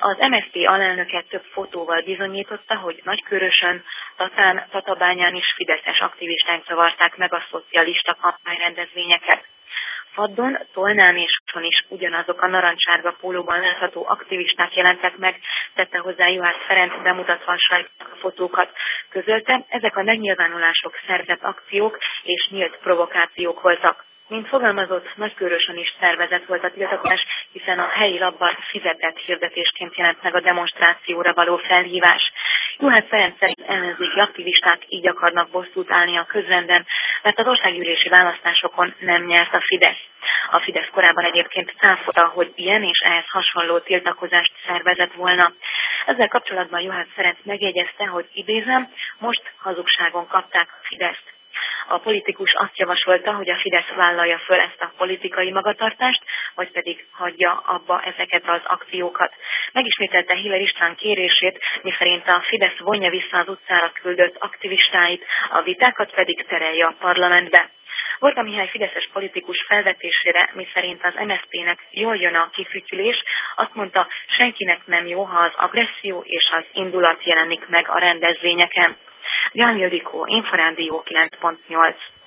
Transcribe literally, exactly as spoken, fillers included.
Az em es zé pé alelnöke több fotóval bizonyította, hogy Nagykőrösön, Tatán, Tatabányán is fideszes aktivisták zavarták meg a szocialista kampányrendezvényeket. Faddon, Tolnán és Son is ugyanazok a narancsárga pólóban látható aktivisták jelentek meg, tette hozzá Juhász Ferenc, bemutatva a sajtónak a fotókat. Közölte, ezek a megnyilvánulások szerzett akciók és nyílt provokációk voltak. Mint fogalmazott, Nagykőrösön is szervezett volt a tiltakozás, hiszen a helyi labban fizetett hirdetésként jelent meg a demonstrációra való felhívás. Juhász Ferenc szerint ellenzéki aktivisták így akarnak bosszút állni a közrenden, mert az országgyűlési választásokon nem nyert a Fidesz. A Fidesz korábban egyébként cáfolta, hogy ilyen és ehhez hasonló tiltakozást szervezett volna. Ezzel kapcsolatban Juhász Ferenc megjegyezte, hogy idézem, most hazugságon kapták a Fideszt. A politikus azt javasolta, hogy a Fidesz vállalja föl ezt a politikai magatartást, vagy pedig hagyja abba ezeket az akciókat. Megismételte Hiller István kérését, miszerint a Fidesz vonja vissza az utcára küldött aktivistáit, a vitákat pedig terelje a parlamentbe. Varga Mihály fideszes politikus felvetésére, miszerint az em es zé pének jól jön a kifütyülés, azt mondta, senkinek nem jó, ha az agresszió és az indulat jelenik meg a rendezvényeken. Jan Ildikó, Inforádió kilenc pont nyolc.